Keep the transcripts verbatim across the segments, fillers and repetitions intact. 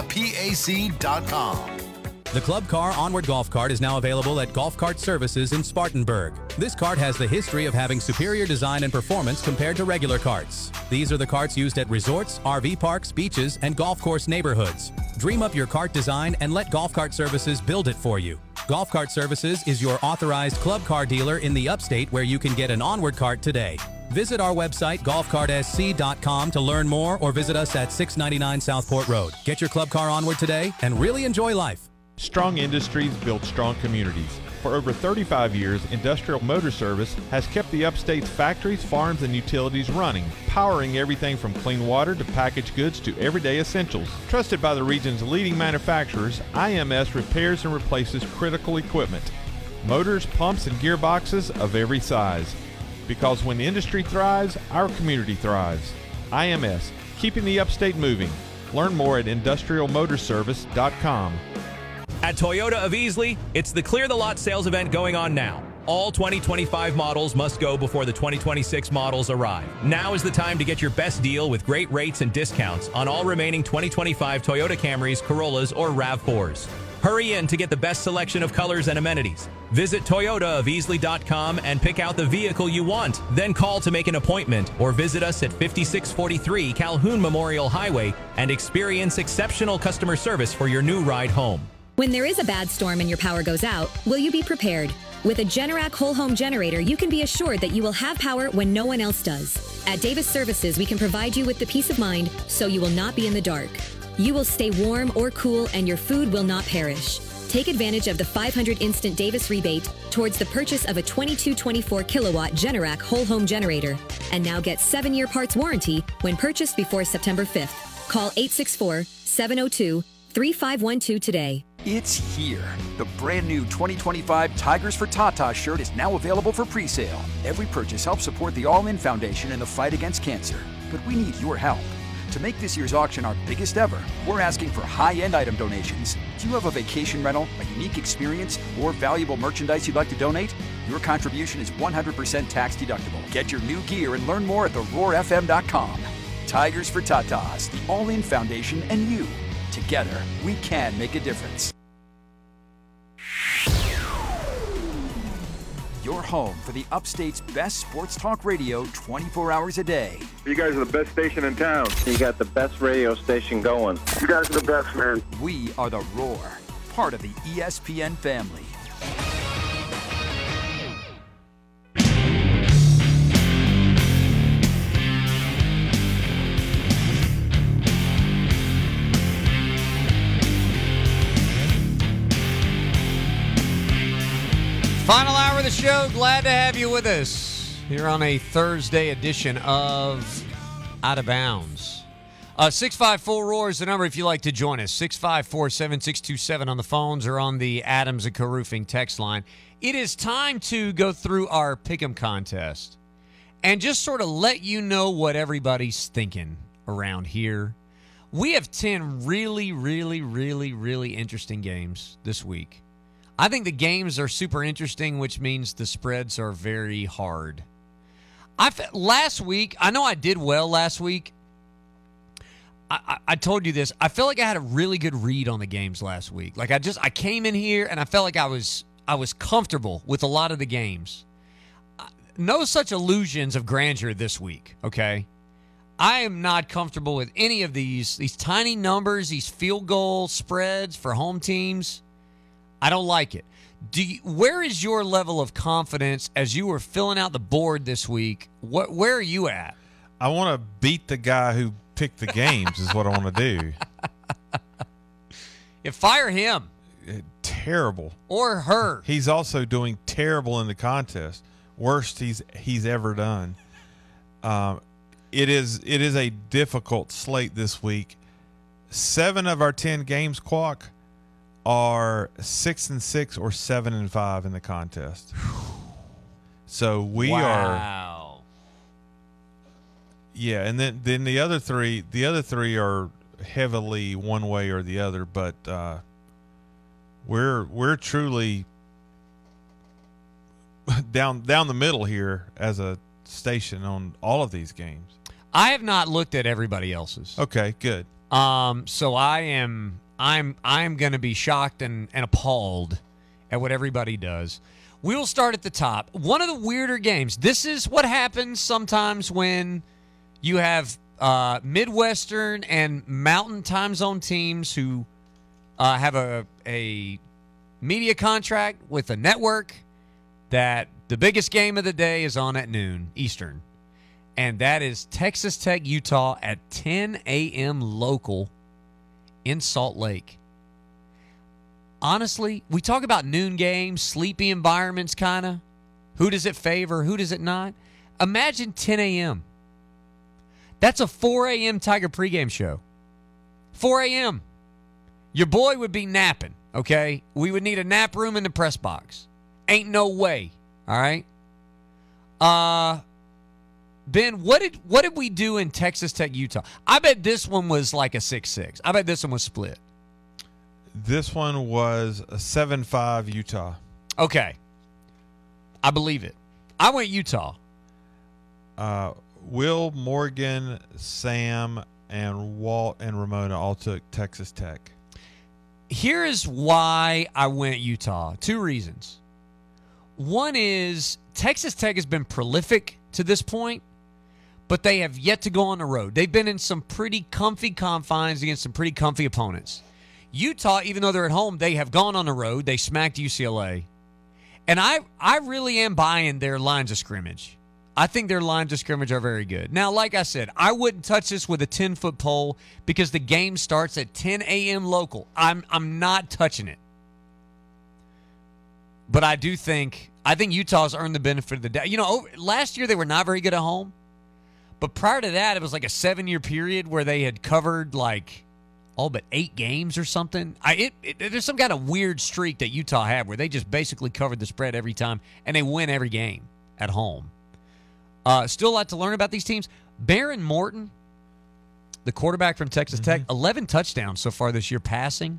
toyota pac dot com. The Club Car Onward Golf Cart is now available at Golf Cart Services in Spartanburg. This cart has the history of having superior design and performance compared to regular carts. These are the carts used at resorts, R V parks, beaches, and golf course neighborhoods. Dream up your cart design and let Golf Cart Services build it for you. Golf Cart Services is your authorized club car dealer in the upstate where you can get an Onward cart today. Visit our website, golf cart s c dot com, to learn more or visit us at six ninety-nine Southport Road. Get your club car Onward today and really enjoy life. Strong industries build strong communities. For over thirty-five years, Industrial Motor Service has kept the upstate's factories, farms, and utilities running, powering everything from clean water to packaged goods to everyday essentials. Trusted by the region's leading manufacturers, I M S repairs and replaces critical equipment, motors, pumps, and gearboxes of every size. Because when the industry thrives, our community thrives. I M S, keeping the upstate moving. Learn more at industrial motor service dot com. At Toyota of Easley, it's the Clear the Lot sales event going on now. All twenty twenty-five models must go before the twenty twenty-six models arrive. Now is the time to get your best deal with great rates and discounts on all remaining twenty twenty-five Toyota Camrys, Corollas, or RAV fours. Hurry in to get the best selection of colors and amenities. Visit toyota of easley dot com and pick out the vehicle you want. Then call to make an appointment or visit us at fifty-six forty-three Calhoun Memorial Highway and experience exceptional customer service for your new ride home. When there is a bad storm and your power goes out, will you be prepared? With a Generac whole home generator, you can be assured that you will have power when no one else does. At Davis Services, we can provide you with the peace of mind so you will not be in the dark. You will stay warm or cool and your food will not perish. Take advantage of the five hundred instant Davis rebate towards the purchase of a twenty-two twenty-four kilowatt Generac whole home generator. And now get seven year parts warranty when purchased before September fifth. Call eight six four, seven oh two, three five one two today. It's here. The brand new twenty twenty-five Tigers for Tata shirt is now available for pre-sale. Every purchase helps support the All In Foundation in the fight against cancer. But we need your help. To make this year's auction our biggest ever, we're asking for high-end item donations. Do you have a vacation rental, a unique experience, or valuable merchandise you'd like to donate? Your contribution is one hundred percent tax deductible. Get your new gear and learn more at the roar f m dot com. Tigers for Tatas, the All In Foundation, and you. Together, we can make a difference. Your home for the Upstate's best sports talk radio twenty-four hours a day. You guys are the best station in town. You got the best radio station going. You guys are the best, man. We are the Roar, part of the E S P N family. Final hour of the show. Glad to have you with us here on a Thursday edition of Out of Bounds. Uh, six five four ROAR is the number if you'd like to join us. six five four, seven six two seven on the phones or on the Adams and Co Roofing text line. It is time to go through our Pick'em contest and just sort of let you know what everybody's thinking around here. We have ten really, really, really, really interesting games this week. I think the games are super interesting, which means the spreads are very hard. I last week, I know I did well last week. I, I, I told you this. I felt like I had a really good read on the games last week. Like I just, I came in here and I felt like I was, I was comfortable with a lot of the games. No such illusions of grandeur this week. Okay, I am not comfortable with any of these these tiny numbers, these field goal spreads for home teams. I don't like it. Do you, where is your level of confidence as you were filling out the board this week? What, where are you at? I want to beat the guy who picked the games is what I want to do. Yeah, fire him. Terrible. Or her. He's also doing terrible in the contest. Worst he's he's ever done. Um, it is it is a difficult slate this week. Seven of our ten games, Quack, are six and six or seven and five in the contest. So we wow. are. Wow. Yeah, and then then the other three, the other three are heavily one way or the other, but uh, we're we're truly down down the middle here as a station on all of these games. I have not looked at everybody else's. Okay, good. Um, so I am I'm I'm going to be shocked and, and appalled at what everybody does. We will start at the top. One of the weirder games. This is what happens sometimes when you have uh, Midwestern and Mountain Time Zone teams who uh, have a a media contract with a network that the biggest game of the day is on at noon Eastern. And that is Texas Tech, Utah at ten a.m. local in Salt Lake. Honestly, we talk about noon games, sleepy environments kind of. Who does it favor? Who does it not? Imagine ten a.m. That's a four a.m. Tiger pregame show. four a.m. Your boy would be napping, okay? We would need a nap room in the press box. Ain't no way, all right? Uh... Ben, what did what did we do in Texas Tech, Utah? I bet this one was like a six six. I bet this one was split. This one was a seven five Utah. Okay. I believe it. I went Utah. Uh, Will, Morgan, Sam, and Walt and Ramona all took Texas Tech. Here is why I went Utah. Two reasons. One is Texas Tech has been prolific to this point, but they have yet to go on the road. They've been in some pretty comfy confines against some pretty comfy opponents. Utah, even though they're at home, they have gone on the road. They smacked U C L A. And I, I really am buying their lines of scrimmage. I think their lines of scrimmage are very good. Now, like I said, I wouldn't touch this with a ten-foot pole because the game starts at ten a.m. local. I'm I'm not touching it. But I do think I think Utah's earned the benefit of the doubt. You know, over, last year they were not very good at home. But prior to that, it was like a seven-year period where they had covered like all but eight games or something. I it, it there's some kind of weird streak that Utah had where they just basically covered the spread every time and they win every game at home. Uh, still a lot to learn about these teams. Baron Morton, the quarterback from Texas mm-hmm. Tech, eleven touchdowns so far this year passing.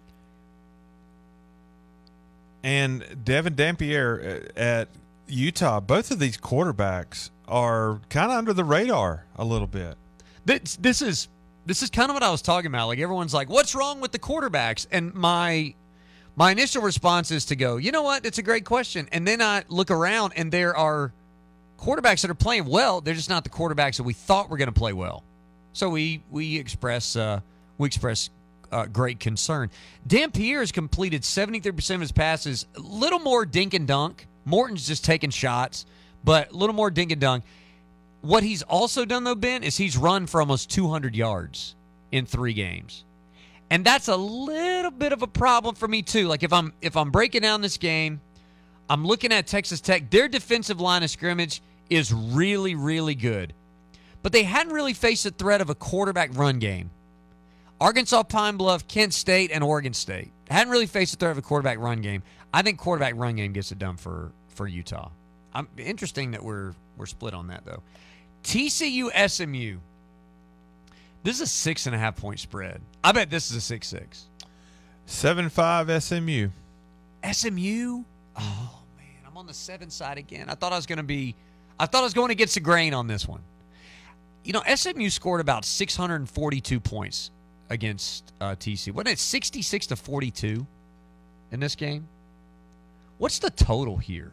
And Devin Dampier at Utah, both of these quarterbacks are kind of under the radar a little bit. This, this is this is kind of what I was talking about. Like everyone's like, "What's wrong with the quarterbacks?" And my my initial response is to go, "You know what? It's a great question." And then I look around, and there are quarterbacks that are playing well. They're just not the quarterbacks that we thought were going to play well. So we we express uh, we express. Uh, great concern. Dampier has completed seventy-three percent of his passes. A little more dink and dunk. Morton's just taking shots, but a little more dink and dunk. What he's also done, though, Ben, is he's run for almost two hundred yards in three games. And that's a little bit of a problem for me, too. Like, if I'm if I'm breaking down this game, I'm looking at Texas Tech. Their defensive line of scrimmage is really, really good. But they hadn't really faced the threat of a quarterback run game. Arkansas, Pine Bluff, Kent State, and Oregon State hadn't really faced the threat of a quarterback run game. I think quarterback run game gets it done for, for Utah. I'm interesting that we're we're split on that though. T C U S M U. This is a six and a half point spread. I bet this is a six six. Seven five S M U. S M U. Oh man, I'm on the seven side again. I thought I was going to be. I thought I was going against the grain on this one. You know, S M U scored about six hundred forty-two points against uh, T C U. Wasn't it sixty-six to forty-two in this game? What's the total here?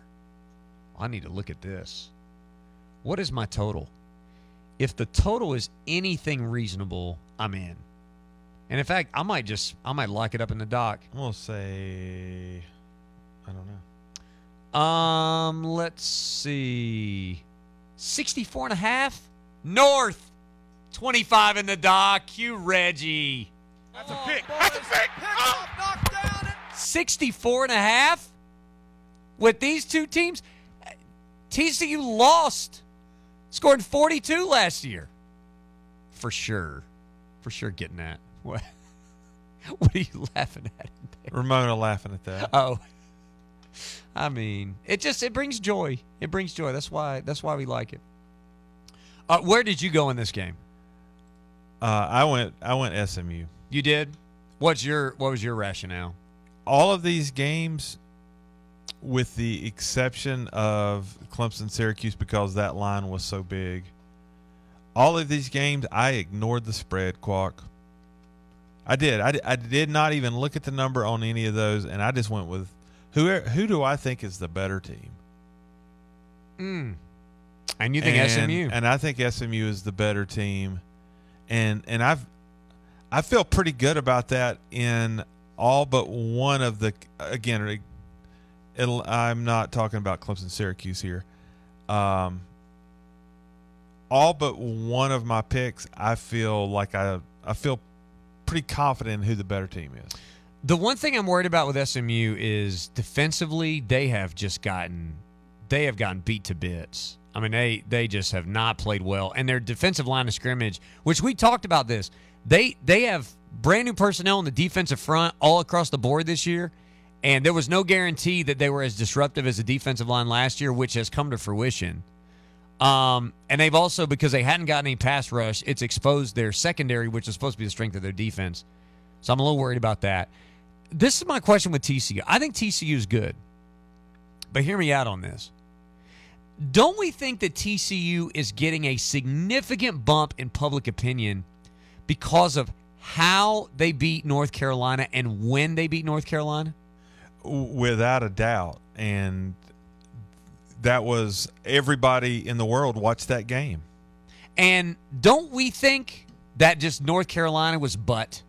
I need to look at this. What is my total? If the total is anything reasonable, I'm in. And in fact, I might just I might lock it up in the dock. We'll say I don't know. Um, let's see. sixty-four and a half. North. twenty-five in the dock. Cue Reggie. That's a pick. That's a pick. Oh. sixty-four and a half with these two teams. T C U lost. Scored forty-two last year. For sure. For sure getting that. What? What are you laughing at? Ramona laughing at that. Oh. I mean, it just it brings joy. It brings joy. That's why that's why we like it. Uh, where did you go in this game? Uh, I went I went S M U. You did? What's your what was your rationale? All of these games, with the exception of Clemson Syracuse because that line was so big, all of these games I ignored the spread, Quack. I did. I, I did not even look at the number on any of those, and I just went with who who do I think is the better team. Mm. And you think and, S M U? And I think S M U is the better team, and and I've I feel pretty good about that in all but one of the again. It'll, I'm not talking about Clemson Syracuse here. Um, all but one of my picks, I feel like I I feel pretty confident in who the better team is. The one thing I'm worried about with S M U is defensively, they have just gotten they have gotten beat to bits. I mean, they they just have not played well, and their defensive line of scrimmage, which we talked about this, they they have brand new personnel on the defensive front all across the board this year. And there was no guarantee that they were as disruptive as the defensive line last year, which has come to fruition. Um, and they've also, because they hadn't gotten any pass rush, it's exposed their secondary, which is supposed to be the strength of their defense. So I'm a little worried about that. This is my question with T C U. I think T C U is good. But hear me out on this. Don't we think that T C U is getting a significant bump in public opinion because of how they beat North Carolina and when they beat North Carolina? Without a doubt. And that was everybody in the world watched that game. And don't we think that just North Carolina was butt?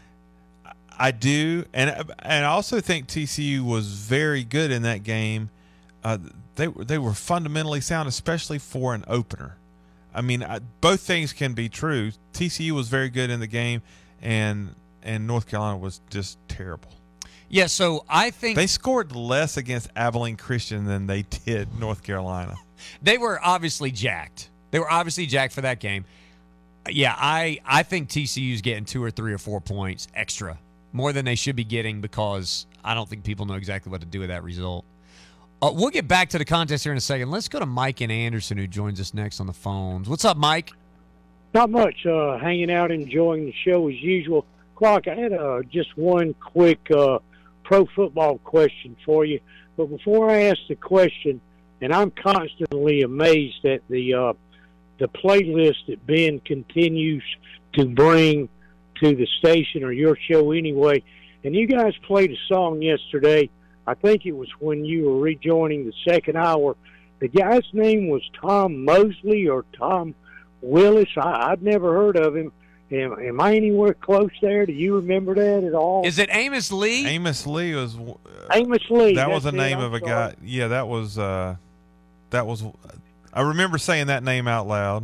I do. And and I also think T C U was very good in that game. Uh, they, they were fundamentally sound, especially for an opener. I mean, I, both things can be true. T C U was very good in the game, and and North Carolina was just terrible. Yeah, so I think they scored less against Abilene Christian than they did North Carolina. They were obviously jacked. They were obviously jacked for that game. Yeah, I, I think T C U's getting two or three or four points extra, more than they should be getting, because I don't think people know exactly what to do with that result. Uh, we'll get back to the contest here in a second. Let's go to Mike in Anderson, who joins us next on the phones. What's up, Mike? Not much. Uh, hanging out, enjoying the show as usual. Clark, I had uh, just one quick uh, pro football question for you. But before I ask the question, and I'm constantly amazed at the uh, the playlist that Ben continues to bring to the station, or your show anyway. And you guys played a song yesterday. I think it was when you were rejoining the second hour. The guy's name was Tom Mosley or Tom Willis. I, I'd never heard of him. Am, am I anywhere close there? Do you remember that at all? Is it Amos Lee? Amos Lee was. Uh, Amos Lee. That was the it, name I'm of a sorry. guy. Yeah, that was. Uh, that was. I remember saying that name out loud.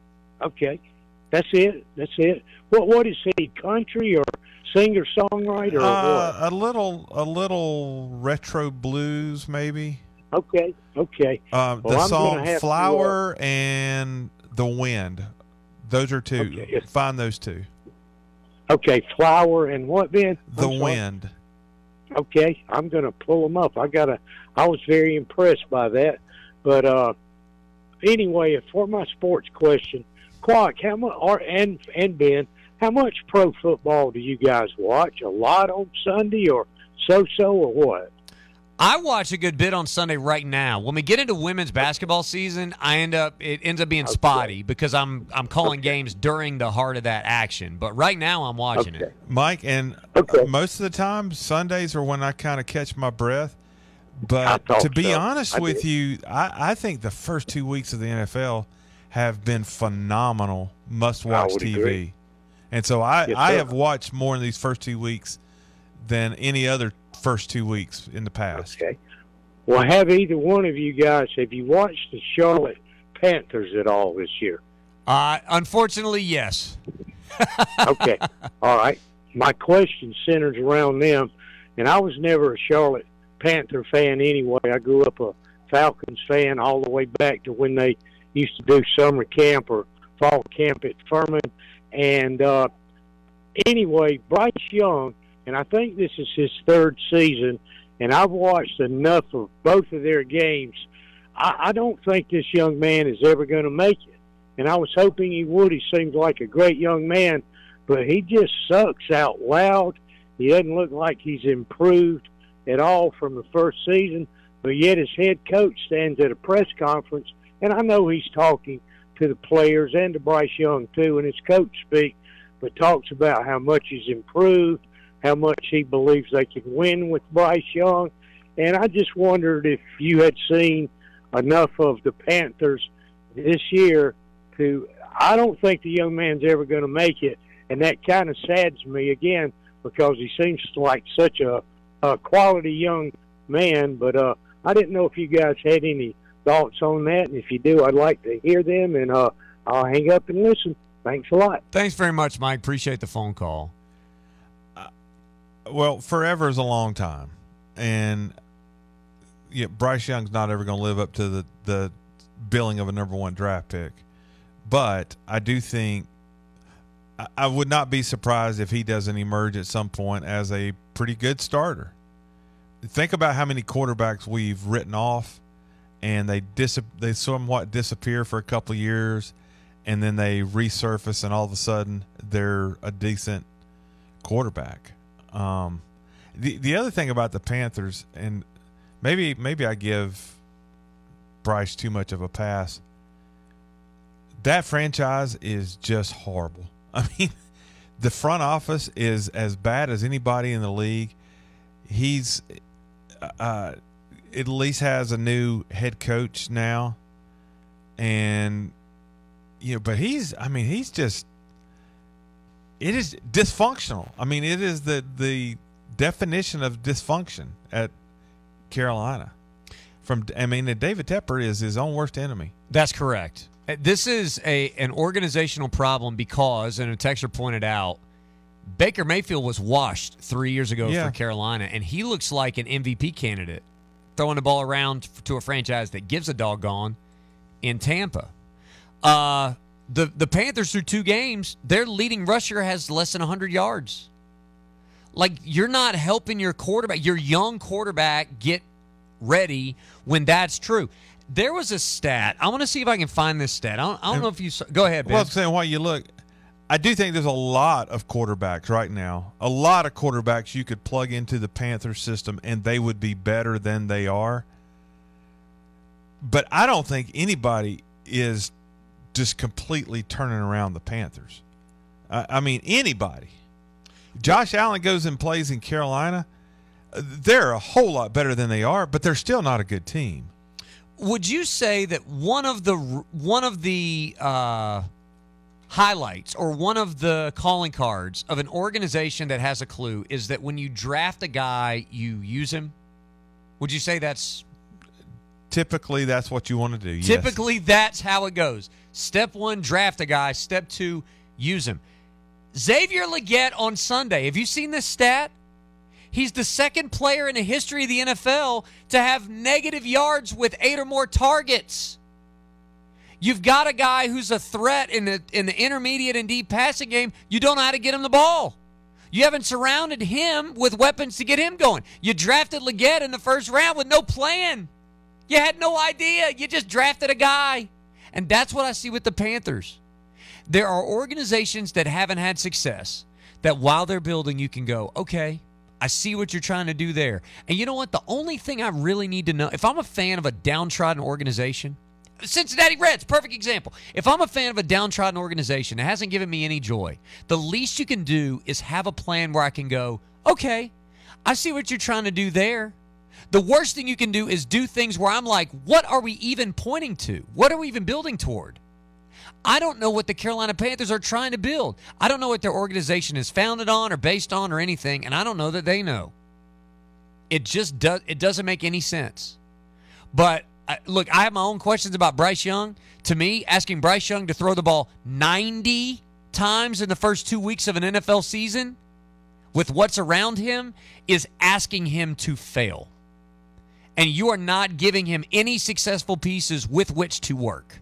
Okay, that's it. That's it. What What is he? Country or singer songwriter or Uh, what? a little, a little retro blues, maybe. Okay, okay. Um, Well, the I'm song gonna have to, "Flower" and "The Wind." Those are two. Okay. Find those two. Okay, Flower and what, Ben? The I'm sorry. Wind. Okay, I'm going to pull them up. I gotta. I was very impressed by that. But uh, anyway, for my sports question, Clark, how much? Or and and Ben, how much pro football do you guys watch? A lot on Sunday, or so-so, or what? I watch a good bit on Sunday right now. When we get into women's basketball season, I end up it ends up being Okay. spotty because I'm I'm calling Okay. games during the heart of that action. But right now, I'm watching Okay. it. Mike, and Okay. most of the time Sundays are when I kind of catch my breath. I But thought to be so. honest I with did. you, I, I think the first two weeks of the N F L have been phenomenal must-watch would T V. agree. And so I, Yes, I sir. have watched more in these first two weeks than any other first two weeks in the past. Okay. Well, have either one of you guys, have you watched the Charlotte Panthers at all this year? Uh, unfortunately, yes. Okay. All right. My question centers around them, and I was never a Charlotte Panther fan anyway. I grew up a Falcons fan all the way back to when they used to do summer camp or fall camp at Furman. And uh, anyway, Bryce Young, and I think this is his third season, and I've watched enough of both of their games. I, I don't think this young man is ever going to make it. And I was hoping he would. He seems like a great young man, but he just sucks out loud. He doesn't look like he's improved at all from the first season, but yet his head coach stands at a press conference, and I know he's talking to the players and to Bryce Young too in his coach speak, but talks about how much he's improved, how much he believes they can win with Bryce Young. And I just wondered if you had seen enough of the Panthers this year to – I don't think the young man's ever going to make it, and that kind of saddens me again because he seems like such a, a quality young man. But uh, I didn't know if you guys had any thoughts on that, and if you do, I'd like to hear them, and uh, I'll hang up and listen. Thanks a lot. Thanks very much, Mike. Appreciate the phone call. Uh, well, forever is a long time, and yeah, Bryce Young's not ever going to live up to the, the billing of a number one draft pick. But I do think I, I would not be surprised if he doesn't emerge at some point as a pretty good starter. Think about how many quarterbacks we've written off, and they dis- they somewhat disappear for a couple of years, and then they resurface, and all of a sudden they're a decent quarterback. Um, the the other thing about the Panthers, and maybe maybe I give Bryce too much of a pass, that franchise is just horrible. I mean, the front office is as bad as anybody in the league. He's uh, at least has a new head coach now, and you know, but he's, I mean, he's just, it is dysfunctional. I mean, it is the the definition of dysfunction at Carolina. From, I mean, David Tepper is his own worst enemy. That's correct. This is a an organizational problem because, and a texter pointed out, Baker Mayfield was washed three years ago yeah. for Carolina, and he looks like an M V P candidate, throwing the ball around to a franchise that gives a doggone in Tampa. Uh, the, the Panthers, through two games, their leading rusher has less than one hundred yards. Like, you're not helping your quarterback, your young quarterback, get ready when that's true. There was a stat. I want to see if I can find this stat. I don't, I don't know if you saw. Go ahead, Ben. Well, I'm saying while you look, I do think there's a lot of quarterbacks right now, a lot of quarterbacks you could plug into the Panthers system and they would be better than they are. But I don't think anybody is just completely turning around the Panthers. I, I mean, anybody. Josh Allen goes and plays in Carolina. They're a whole lot better than they are, but they're still not a good team. Would you say that one of the one of the uh, highlights or one of the calling cards of an organization that has a clue is that when you draft a guy, you use him? Would you say that's typically that's what you want to do? Typically, yes. That's how it goes. Step one, draft a guy. Step two, use him. Xavier Legette on Sunday. Have you seen this stat? He's the second player in the history of the N F L to have negative yards with eight or more targets. You've got a guy who's a threat in the in the intermediate and deep passing game. You don't know how to get him the ball. You haven't surrounded him with weapons to get him going. You drafted Legette in the first round with no plan. You had no idea. You just drafted a guy. And that's what I see with the Panthers. There are organizations that haven't had success that while they're building, you can go, okay, I see what you're trying to do there. And you know what? The only thing I really need to know, if I'm a fan of a downtrodden organization, Cincinnati Reds, perfect example. If I'm a fan of a downtrodden organization that hasn't given me any joy, the least you can do is have a plan where I can go, okay, I see what you're trying to do there. The worst thing you can do is do things where I'm like, what are we even pointing to? What are we even building toward? I don't know what the Carolina Panthers are trying to build. I don't know what their organization is founded on or based on or anything, and I don't know that they know. It just does. It doesn't make any sense. But uh, look, I have my own questions about Bryce Young. To me, asking Bryce Young to throw the ball ninety times in the first two weeks of an N F L season with what's around him is asking him to fail. And you are not giving him any successful pieces with which to work.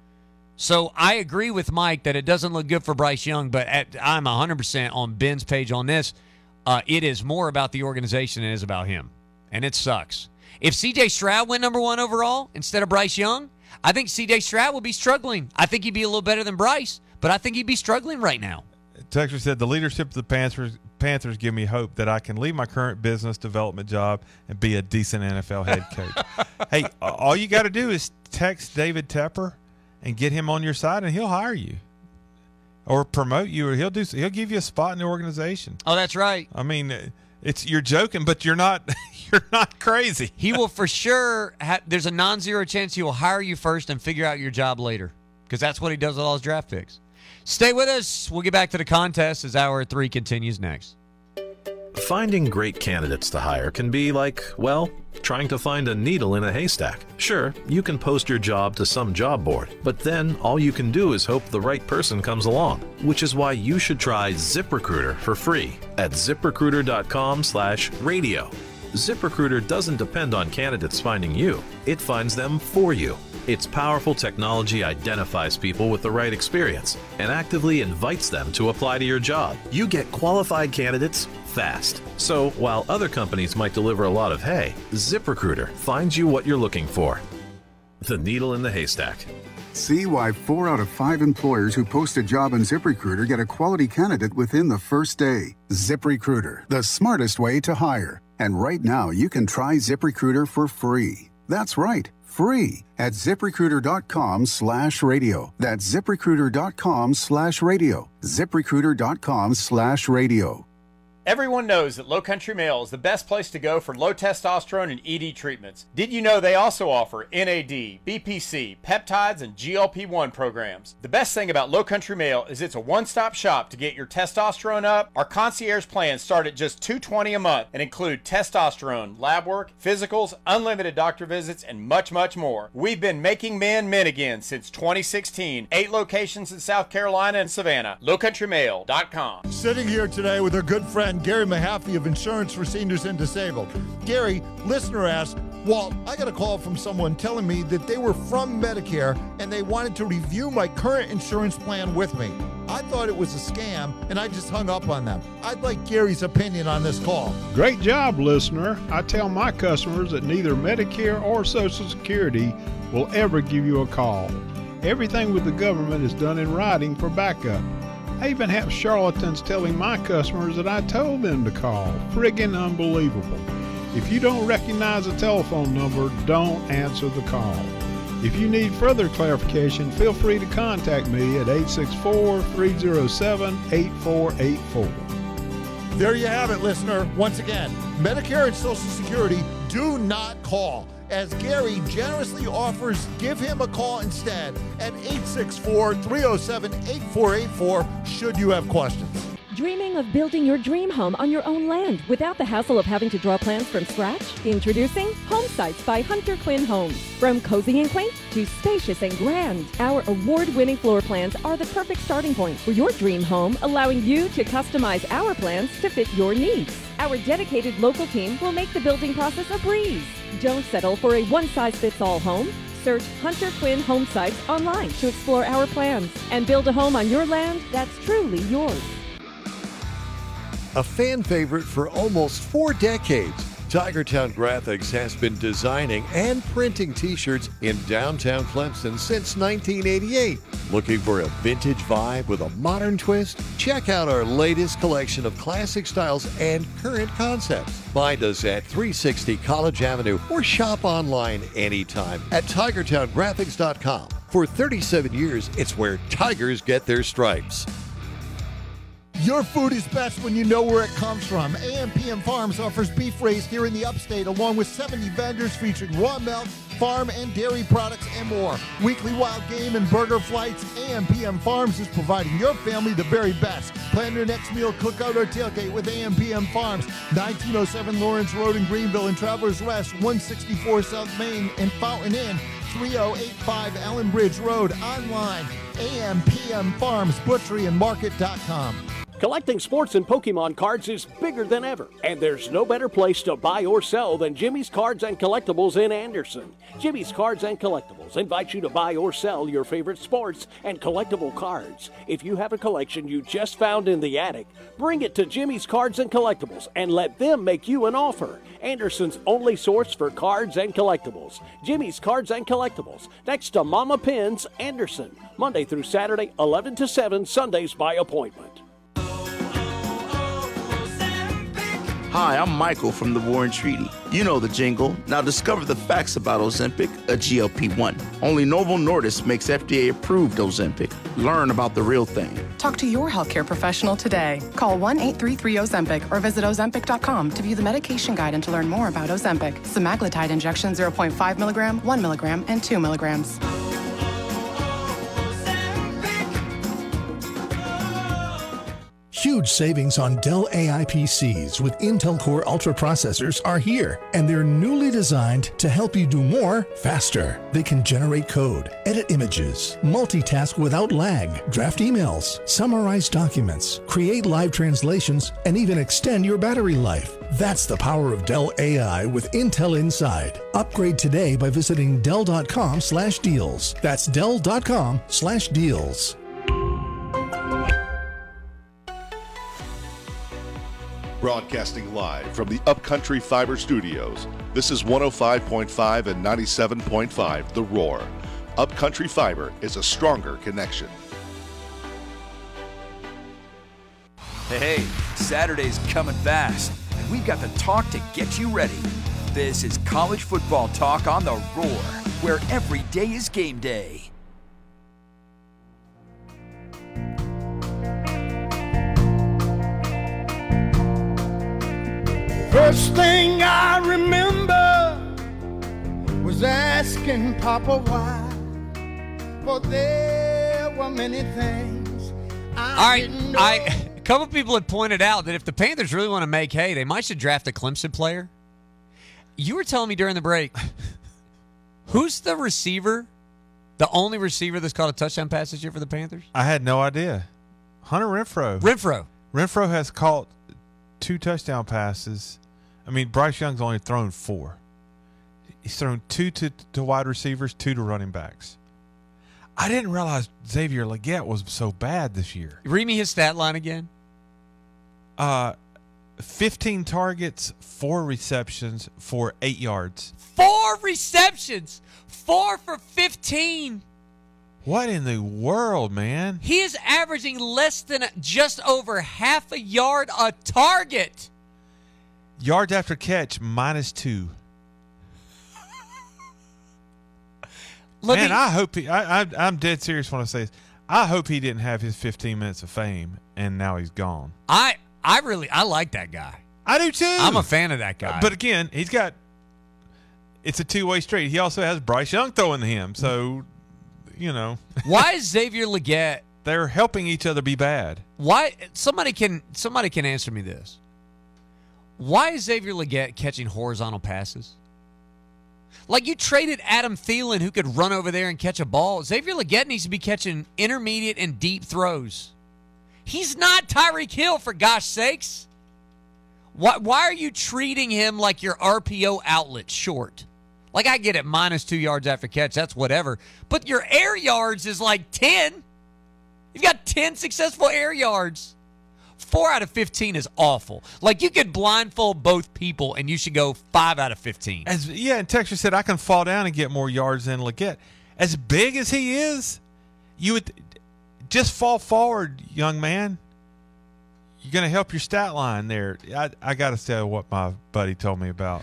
So I agree with Mike that it doesn't look good for Bryce Young, but at, I'm one hundred percent on Ben's page on this. Uh, it is more about the organization than it is about him, and it sucks. If C J Stroud went number one overall instead of Bryce Young, I think C J Stroud would be struggling. I think he'd be a little better than Bryce, but I think he'd be struggling right now. Texter said, the leadership of the Panthers Panthers give me hope that I can leave my current business development job and be a decent N F L head coach. Hey, all you got to do is text David Tepper and get him on your side, and he'll hire you. or promote you, or he'll do. He'll give you a spot in the organization. Oh, that's right. I mean, it's you're joking, but you're not. You're not crazy. He will for sure. Ha- there's a non-zero chance he will hire you first and figure out your job later, because that's what he does with all his draft picks. Stay with us. We'll get back to the contest as hour three continues next. Finding great candidates to hire can be like, well, trying to find a needle in a haystack. Sure, you can post your job to some job board, but then all you can do is hope the right person comes along, which is why you should try ZipRecruiter for free at ZipRecruiter.com slash radio. ZipRecruiter doesn't depend on candidates finding you. It finds them for you. Its powerful technology identifies people with the right experience and actively invites them to apply to your job. You get qualified candidates fast. So while other companies might deliver a lot of hay, ZipRecruiter finds you what you're looking for. The needle in the haystack. See why four out of five employers who post a job on ZipRecruiter get a quality candidate within the first day. ZipRecruiter, the smartest way to hire. And right now, you can try ZipRecruiter for free. That's right, free at ZipRecruiter.com slash radio. That's ZipRecruiter.com slash radio. ZipRecruiter.com slash radio. Everyone knows that Low Country Male is the best place to go for low testosterone and E D treatments. Did you know they also offer N A D, B P C, peptides, and G L P one programs? The best thing about Low Country Male is it's a one-stop shop to get your testosterone up. Our concierge plans start at just two hundred twenty dollars a month and include testosterone, lab work, physicals, unlimited doctor visits, and much, much more. We've been making men men again since twenty sixteen. Eight locations in South Carolina and Savannah. low country male dot com. Sitting here today with our good friend Gary Mahaffey of Insurance for Seniors and Disabled. Gary, listener asked, Walt, I got a call from someone telling me that they were from Medicare and they wanted to review my current insurance plan with me. I thought it was a scam and I just hung up on them. I'd like Gary's opinion on this call. Great job, listener. I tell my customers that neither Medicare or Social Security will ever give you a call. Everything with the government is done in writing for backup. I even have charlatans telling my customers that I told them to call. Friggin' unbelievable. If you don't recognize a telephone number, don't answer the call. If you need further clarification, feel free to contact me at eight six four, three oh seven, eight four eight four. There you have it, listener. Once again, Medicare and Social Security, do not call. As Gary generously offers, give him a call instead at eight six four, three oh seven, eight four eight four should you have questions. Dreaming of building your dream home on your own land without the hassle of having to draw plans from scratch? Introducing Home Sites by Hunter Quinn Homes. From cozy and quaint to spacious and grand, our award-winning floor plans are the perfect starting point for your dream home, allowing you to customize our plans to fit your needs. Our dedicated local team will make the building process a breeze. Don't settle for a one-size-fits-all home. Search Hunter Quinn Home Sites online to explore our plans and build a home on your land that's truly yours. A fan favorite for almost four decades, Tigertown Graphics has been designing and printing t-shirts in downtown Clemson since nineteen eighty-eight. Looking for a vintage vibe with a modern twist? Check out our latest collection of classic styles and current concepts. Find us at three sixty College Avenue or shop online anytime at tigertown graphics dot com. For thirty-seven years, it's where Tigers get their stripes. Your food is best when you know where it comes from. A M P M Farms offers beef raised here in the upstate, along with seventy vendors featuring raw milk, farm and dairy products, and more. Weekly wild game and burger flights. A M P M Farms is providing your family the very best. Plan your next meal, cookout, or tailgate with A M P M Farms. nineteen oh seven Lawrence Road in Greenville and Travelers Rest, one sixty-four South Main and Fountain Inn, three oh eight five Allen Bridge Road. Online, A M P M Farms Butchery and Market dot com. Collecting sports and Pokemon cards is bigger than ever, and there's no better place to buy or sell than Jimmy's Cards and Collectibles in Anderson. Jimmy's Cards and Collectibles invite you to buy or sell your favorite sports and collectible cards. If you have a collection you just found in the attic, bring it to Jimmy's Cards and Collectibles and let them make you an offer. Anderson's only source for cards and collectibles. Jimmy's Cards and Collectibles, next to Mama Pins, Anderson. Monday through Saturday, eleven to seven, Sundays by appointment. Hi, I'm Michael from the War and Treaty. You know the jingle. Now discover the facts about Ozempic, a G L P one. Only Novo Nordisk makes F D A-approved Ozempic. Learn about the real thing. Talk to your healthcare professional today. Call one eight three three Ozempic or visit Ozempic dot com to view the medication guide and to learn more about Ozempic. Semaglutide injection zero point five milligram, one milligram, and two milligrams. Huge savings on Dell A I P Cs with Intel Core Ultra processors are here, and they're newly designed to help you do more faster. They can generate code, edit images, multitask without lag, draft emails, summarize documents, create live translations, and even extend your battery life. That's the power of Dell A I with Intel inside. Upgrade today by visiting Dell dot com slash deals. That's Dell dot com slash deals. Broadcasting live from the Upcountry Fiber Studios. This is one oh five point five and ninety-seven point five The Roar. Upcountry Fiber is a stronger connection. Hey, hey, Saturday's coming fast, and we've got the talk to get you ready. This is college football talk on The Roar, where every day is game day. First thing I remember was asking Papa why, for there were many things I All right, didn't know. I a couple people had pointed out that if the Panthers really want to make hay, they might should draft a Clemson player. You were telling me during the break, who's the receiver, the only receiver that's caught a touchdown pass this year for the Panthers? I had no idea. Hunter Renfrow. Renfrow. Renfrow has caught two touchdown passes. I mean, Bryce Young's only thrown four. He's thrown two to, to wide receivers, two to running backs. I didn't realize Xavier Legette was so bad this year. Read me his stat line again. Uh, fifteen targets, four receptions for eight yards. Four receptions. Four for fifteen. What in the world, man? He is averaging less than just over half a yard a target. Yards after catch, minus two. Let Man, me- I hope he. I, I, I'm dead serious when I say this. I hope he didn't have his fifteen minutes of fame, and now he's gone. I I really I like that guy. I do too. I'm a fan of that guy. But again, he's got. It's a two way street. He also has Bryce Young throwing to him, so you know. Why is Xavier Legette? They're helping each other be bad. Why somebody can somebody can answer me this? Why is Xavier Legette catching horizontal passes? Like, you traded Adam Thielen, who could run over there and catch a ball. Xavier Legette needs to be catching intermediate and deep throws. He's not Tyreek Hill, for gosh sakes. Why, why are you treating him like your R P O outlet short? Like, I get it, minus two yards after catch, that's whatever. But your air yards is like ten. You've got ten successful air yards. Four out of fifteen is awful. Like, you could blindfold both people, and you should go five out of fifteen. As yeah, and Texas said, I can fall down and get more yards than Legette. As big as he is, you would just fall forward, young man. You're going to help your stat line there. I, I got to tell you what my buddy told me about.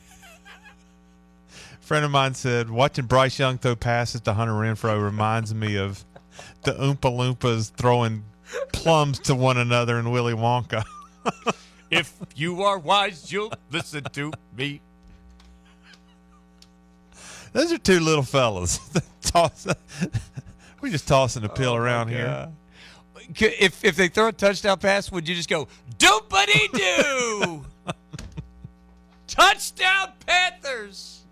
A friend of mine said, watching Bryce Young throw passes to Hunter Renfrow reminds me of the Oompa Loompas throwing plums to one another in Willy Wonka. If you are wise, you'll listen to me. Those are two little fellas. Toss, we're just tossing the pill Oh, around my here. God. If if they throw a touchdown pass, would you just go, doopity-doo? Touchdown Panthers!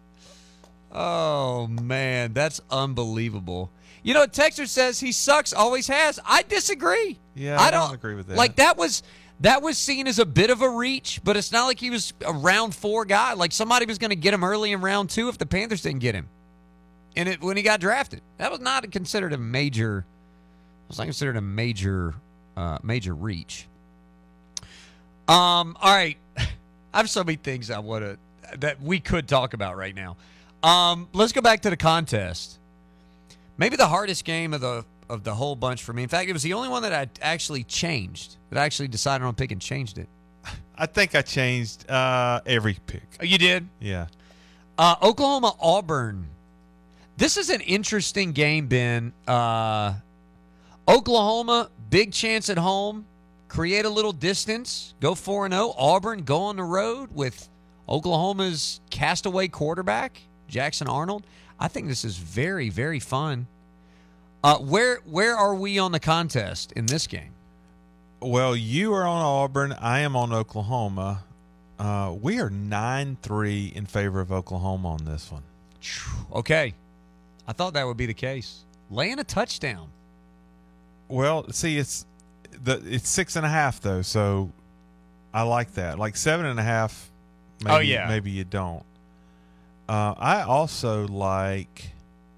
Oh, man, that's unbelievable. You know, Texter says he sucks, always has. I disagree. Yeah, I don't agree with that. Like, that was that was seen as a bit of a reach, but it's not like he was a round four guy. Like, somebody was going to get him early in round two if the Panthers didn't get him. And it when he got drafted. That was not considered a major was not considered a major uh, major reach. Um, all right. I have so many things I want to that we could talk about right now. Um, let's go back to the contest. Maybe the hardest game of the of the whole bunch for me. In fact, it was the only one that I actually changed. That I actually decided on pick and changed it. I think I changed uh, every pick. Oh, you did? Yeah. Uh, Oklahoma Auburn. This is an interesting game, Ben. Uh, Oklahoma, big chance at home. Create a little distance. Go four and oh. Auburn, go on the road with Oklahoma's castaway quarterback, Jackson Arnold. I think this is very, very fun. Uh, where where are we on the contest in this game? Well, you are on Auburn. I am on Oklahoma. Uh, we are nine three in favor of Oklahoma on this one. Okay. I thought that would be the case. Laying a touchdown. Well, see, it's the it's six and a half though, so I like that. Like seven and a half. Maybe, oh yeah. Maybe you don't. Uh, I also like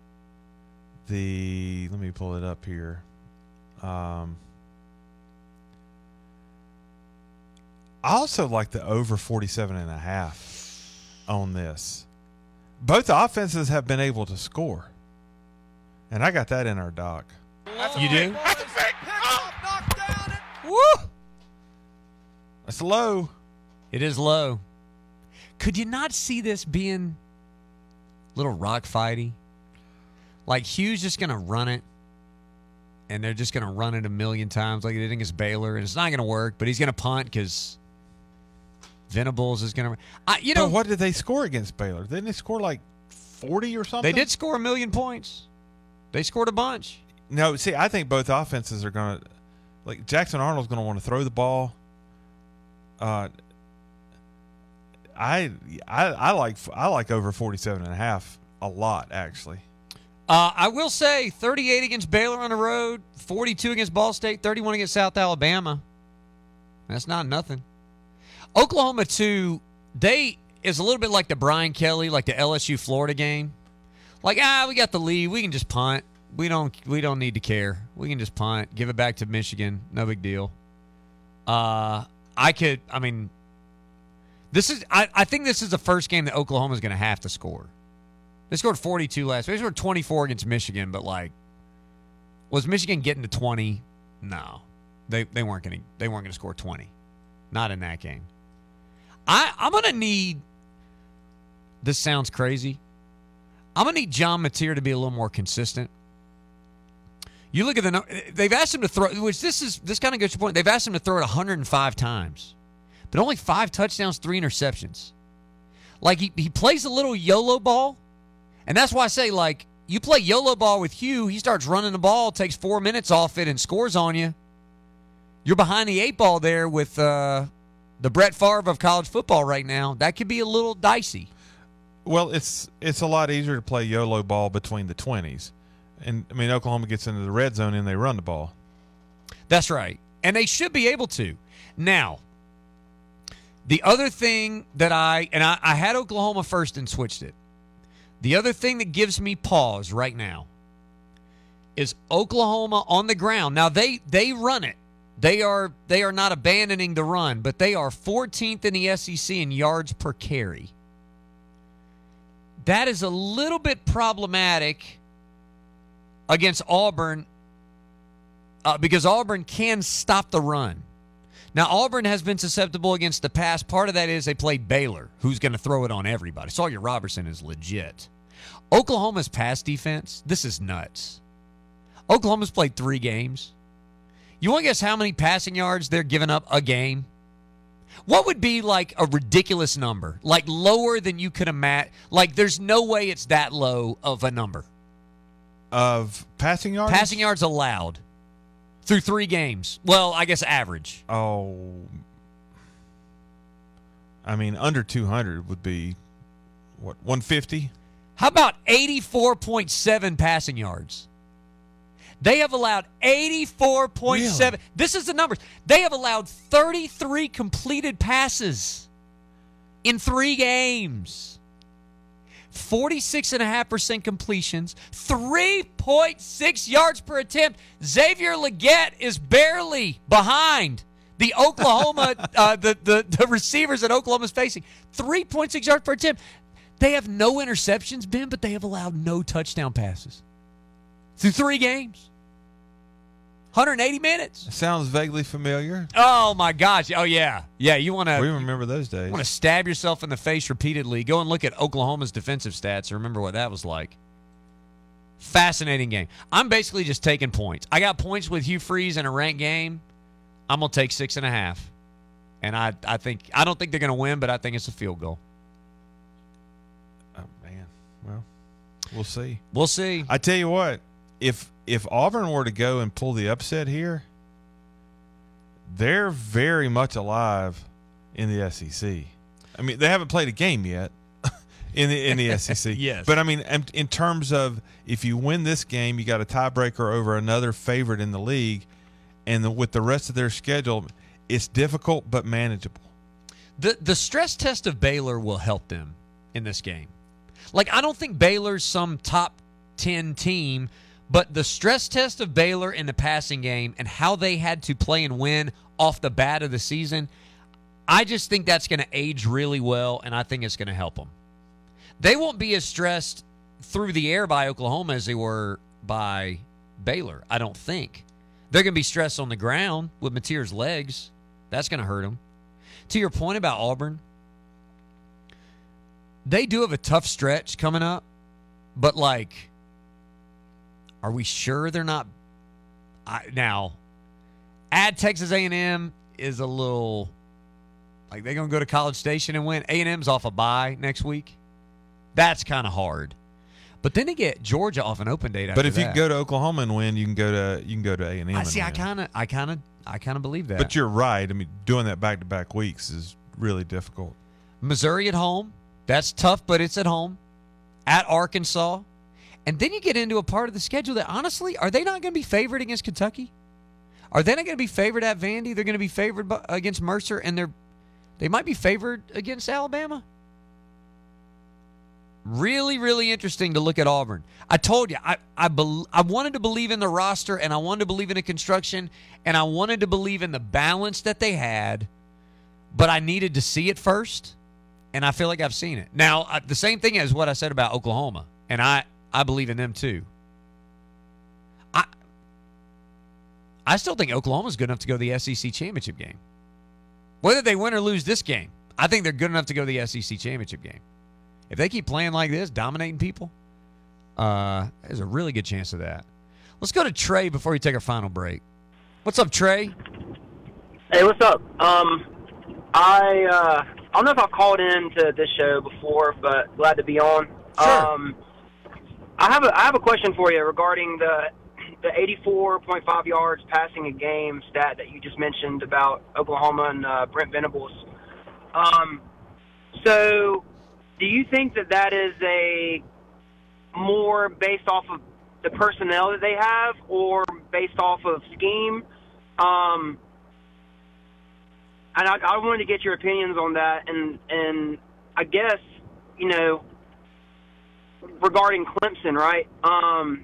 the. Let me pull it up here. Um, I also like the over forty-seven and a half on this. Both offenses have been able to score, and I got that in our doc. You do? Woo! That's low. It is low. Could you not see this being a little rock fighty? Like Hugh's just going to run it, and they're just going to run it a million times like they did against Baylor, and it's not going to work, but he's going to punt because Venables is going to. You know, but what did they score against Baylor? Didn't they score like forty or something? They did score a million points. They scored a bunch. No, see, I think both offenses are going to, like Jackson Arnold's going to want to throw the ball. Uh, I, I I like I like over forty-seven and a half a lot, actually. Uh, I will say thirty-eight against Baylor on the road, forty-two against Ball State, thirty-one against South Alabama. That's not nothing. Oklahoma, too, they is a little bit like the Brian Kelly, like the L S U Florida game. Like, ah, we got the lead. We can just punt. We don't we don't need to care. We can just punt, give it back to Michigan. No big deal. Uh, I could, I mean, this is, I, I think this is the first game that Oklahoma is going to have to score. They scored forty-two last week. They scored twenty-four against Michigan, but like, was Michigan getting to twenty? No, they they weren't going to. They weren't going to score twenty. Not in that game. I I'm going to need. This sounds crazy. I'm going to need John Mateer to be a little more consistent. You look at the. They've asked him to throw, which this is this kind of gets your point. They've asked him to throw it one hundred five times, but only five touchdowns, three interceptions. Like he he plays a little YOLO ball. And that's why I say, like, you play YOLO ball with Hugh, he starts running the ball, takes four minutes off it, and scores on you. You're behind the eight ball there with uh, the Brett Favre of college football right now. That could be a little dicey. Well, it's it's a lot easier to play YOLO ball between the twenties. And, I mean, Oklahoma gets into the red zone and they run the ball. That's right. And they should be able to. Now, the other thing that I – and I, I had Oklahoma first and switched it. The other thing that gives me pause right now is Oklahoma on the ground. Now, they they run it. They are they are not abandoning the run, but they are fourteenth in the S E C in yards per carry. That is a little bit problematic against Auburn uh, because Auburn can stop the run. Now, Auburn has been susceptible against the pass. Part of that is they played Baylor, who's going to throw it on everybody. Sawyer Robertson is legit. Oklahoma's pass defense, this is nuts. Oklahoma's played three games. You want to guess how many passing yards they're giving up a game? What would be like a ridiculous number? Like lower than you could imagine? Like there's no way it's that low of a number. Of passing yards? Passing yards allowed. Through three games. Well, I guess average. Oh. I mean, under two hundred would be, what, one fifty? How about eighty-four point seven passing yards? They have allowed eighty-four point seven. Really? This is the numbers. They have allowed thirty-three completed passes in three games. forty-six point five percent completions, three point six yards per attempt. Xavier Legette is barely behind the Oklahoma, uh, the, the, the receivers that Oklahoma's facing. three point six yards per attempt. They have no interceptions, Ben, but they have allowed no touchdown passes through three games. one hundred eighty minutes. Sounds vaguely familiar. Oh, my gosh. Oh, yeah. Yeah, you want to... We remember those days. You want to stab yourself in the face repeatedly. Go and look at Oklahoma's defensive stats and remember what that was like. Fascinating game. I'm basically just taking points. I got points with Hugh Freeze in a ranked game. I'm going to take six and a half. And I, I think I don't think they're going to win, but I think it's a field goal. Oh, man. Well, we'll see. We'll see. I tell you what, if if Auburn were to go and pull the upset here, they're very much alive in the S E C. I mean, they haven't played a game yet in the in the S E C. Yes. But, I mean, in, in terms of if you win this game, you got a tiebreaker over another favorite in the league, and the, with the rest of their schedule, it's difficult but manageable. The the stress test of Baylor will help them in this game. Like, I don't think Baylor's some top ten team, but the stress test of Baylor in the passing game and how they had to play and win off the bat of the season, I just think that's going to age really well, and I think it's going to help them. They won't be as stressed through the air by Oklahoma as they were by Baylor, I don't think. They're going to be stressed on the ground with Mateer's legs. That's going to hurt them. To your point about Auburn, they do have a tough stretch coming up, but, like, are we sure they're not? I, now, at Texas A and M is a little, like, they're going to go to College Station and win. A and M's off a bye next week. That's kind of hard. But then they get Georgia off an open date after But if that. you can go to Oklahoma and win, you can go to you can go to A and M. I see. and I win. kind of, I kind of, I kind of believe that. But you're right. I mean, doing that back to back weeks is really difficult. Missouri at home, that's tough, but it's at home. At Arkansas, and then you get into a part of the schedule that, honestly, are they not going to be favored against Kentucky? Are they not going to be favored at Vandy? They're going to be favored by, against Mercer, and they're they might be favored against Alabama. Really, really interesting to look at Auburn. I told you, I I, be, I wanted to believe in the roster, and I wanted to believe in the construction, and I wanted to believe in the balance that they had, but I needed to see it first, and I feel like I've seen it. Now, I, the same thing as what I said about Oklahoma, and I, I believe in them too. I I still think Oklahoma's good enough to go to the S E C championship game. Whether they win or lose this game, I think they're good enough to go to the S E C championship game. If they keep playing like this, dominating people, uh, there's a really good chance of that. Let's go to Trey before we take our final break. What's up, Trey? Hey, what's up? Um, I uh, I don't know if I've called in to this show before, but glad to be on. Sure. Um, I have a I have a question for you regarding the the eighty-four point five yards passing a game stat that you just mentioned about Oklahoma and uh, Brent Venables. Um, so. Do you think that that is a more based off of the personnel that they have or based off of scheme? Um, and I, I wanted to get your opinions on that. And, and I guess, you know, regarding Clemson, right? Um,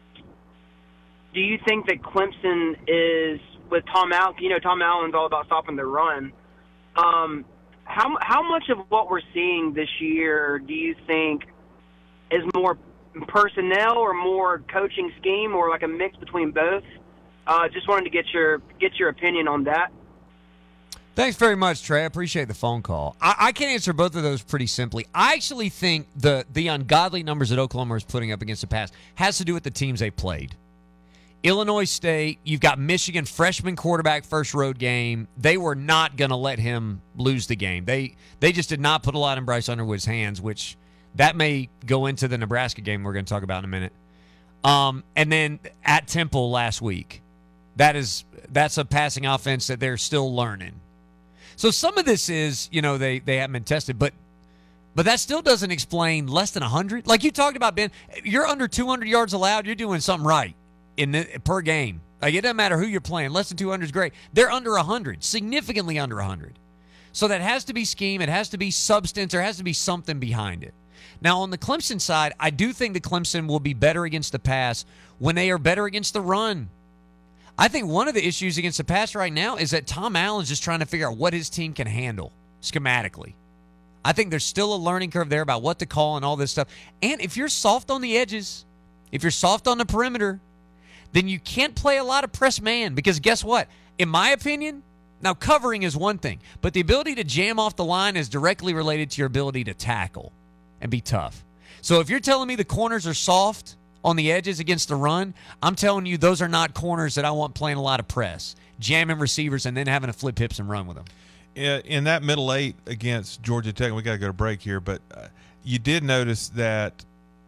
do you think that Clemson is, with Tom Allen, you know, Tom Allen's all about stopping the run. Um, How how much of what we're seeing this year do you think is more personnel or more coaching scheme or like a mix between both? Uh, just wanted to get your get your opinion on that. Thanks very much, Trey. I appreciate the phone call. I, I can answer both of those pretty simply. I actually think the the ungodly numbers that Oklahoma is putting up against the pass has to do with the teams they played. Illinois State, you've got Michigan, freshman quarterback, first road game. They were not going to let him lose the game. They they just did not put a lot in Bryce Underwood's hands, which that may go into the Nebraska game we're going to talk about in a minute. Um, and then at Temple last week, that is that's a passing offense that they're still learning. So some of this is, you know, they, they haven't been tested, but but that still doesn't explain less than one hundred. Like you talked about, Ben, you're under two hundred yards allowed, you're doing something right. In the, per game. Like, it doesn't matter who you're playing. Less than two hundred is great. They're under one hundred, significantly under one hundred. So that has to be scheme. It has to be substance. There has to be something behind it. Now, on the Clemson side, I do think that Clemson will be better against the pass when they are better against the run. I think one of the issues against the pass right now is that Tom Allen's just trying to figure out what his team can handle schematically. I think there's still a learning curve there about what to call and all this stuff. And if you're soft on the edges, if you're soft on the perimeter, then you can't play a lot of press man because guess what? In my opinion, now covering is one thing, but the ability to jam off the line is directly related to your ability to tackle and be tough. So if you're telling me the corners are soft on the edges against the run, I'm telling you those are not corners that I want playing a lot of press, jamming receivers and then having to flip hips and run with them. In that middle eight against Georgia Tech, we got to go to break here, but uh, you did notice that,